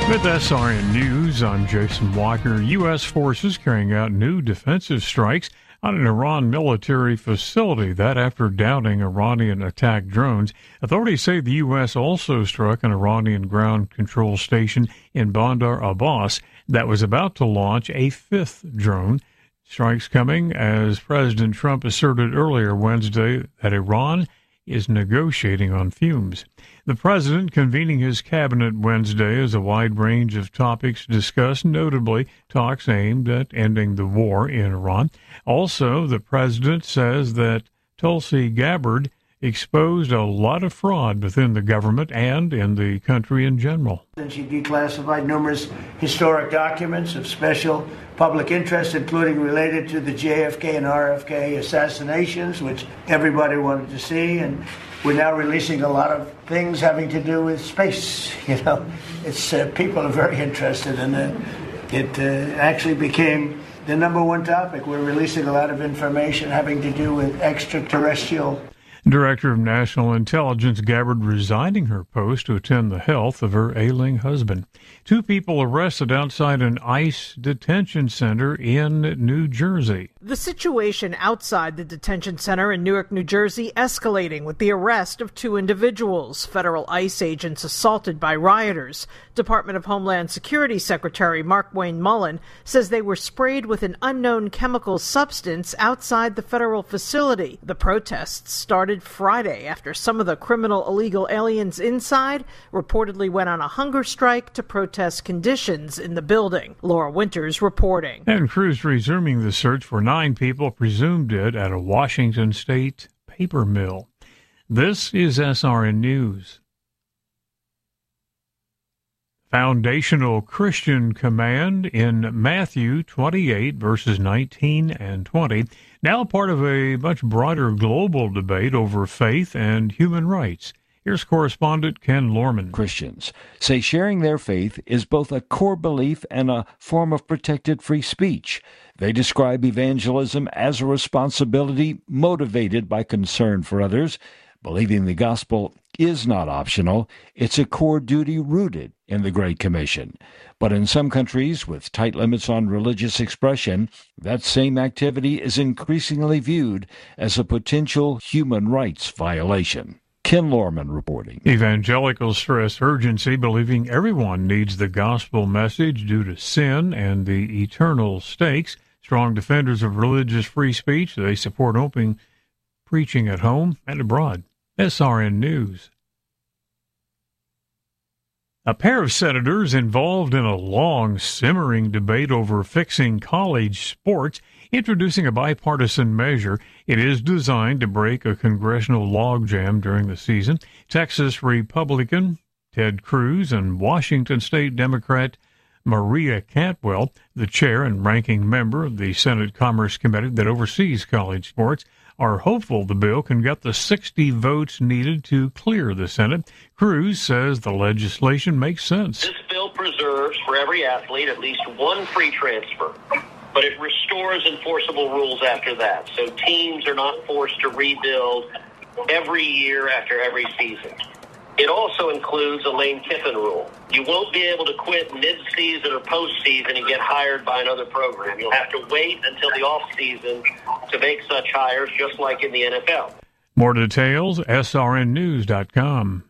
With SRN News, I'm Jason Walker. U.S. forces carrying out new defensive strikes on an Iran military facility, that after doubting Iranian attack drones. Authorities say the U.S. also struck an Iranian ground control station in Bandar Abbas that was about to launch a fifth drone. Strikes coming as President Trump asserted earlier Wednesday that Iran is negotiating on fumes. The president convening his cabinet Wednesday as a wide range of topics discussed, notably talks aimed at ending the war in Iran. Also, the president says that Tulsi Gabbard exposed a lot of fraud within the government and in the country in general. She declassified numerous historic documents of special public interest, including related to the JFK and RFK assassinations, which everybody wanted to see. And we're now releasing a lot of things having to do with space. It's people are very interested in it. It actually became the number one topic. We're releasing a lot of information having to do with extraterrestrial. Director of National Intelligence Gabbard resigning her post to attend the health of her ailing husband. 2 people arrested outside an ICE detention center in New Jersey. The situation outside the detention center in Newark, New Jersey, escalating with the arrest of 2 individuals, federal ICE agents assaulted by rioters. Department of Homeland Security Secretary Mark Wayne Mullen says they were sprayed with an unknown chemical substance outside the federal facility. The protests started Friday after some of the criminal illegal aliens inside reportedly went on a hunger strike to protest conditions in the building. Laura Winters reporting. And crews resuming the search for 9 people presumed dead at a Washington state paper mill. This is SRN News. Foundational Christian command in Matthew 28, verses 19 and 20, now part of a much broader global debate over faith and human rights. Here's correspondent Ken Lorman. Christians say sharing their faith is both a core belief and a form of protected free speech. They describe evangelism as a responsibility motivated by concern for others. Believing the gospel is not optional. It's a core duty rooted in the Great Commission. But in some countries with tight limits on religious expression, that same activity is increasingly viewed as a potential human rights violation. Ken Lorman reporting. Evangelicals stress urgency, believing everyone needs the gospel message due to sin and the eternal stakes. Strong defenders of religious free speech, they support open preaching at home and abroad. SRN News. A pair of senators involved in a long, simmering debate over fixing college sports, introducing a bipartisan measure. It is designed to break a congressional logjam during the season. Texas Republican Ted Cruz and Washington State Democrat Maria Cantwell, the chair and ranking member of the Senate Commerce Committee that oversees college sports, are hopeful the bill can get the 60 votes needed to clear the Senate. Cruz says the legislation makes sense. This bill preserves for every athlete at least one free transfer, but it restores enforceable rules after that. So teams are not forced to rebuild every year after every season. It also includes a Lane Kiffin rule. You won't be able to quit mid-season or postseason and get hired by another program. You'll have to wait until the off-season to make such hires, just like in the NFL. More details, srnnews.com.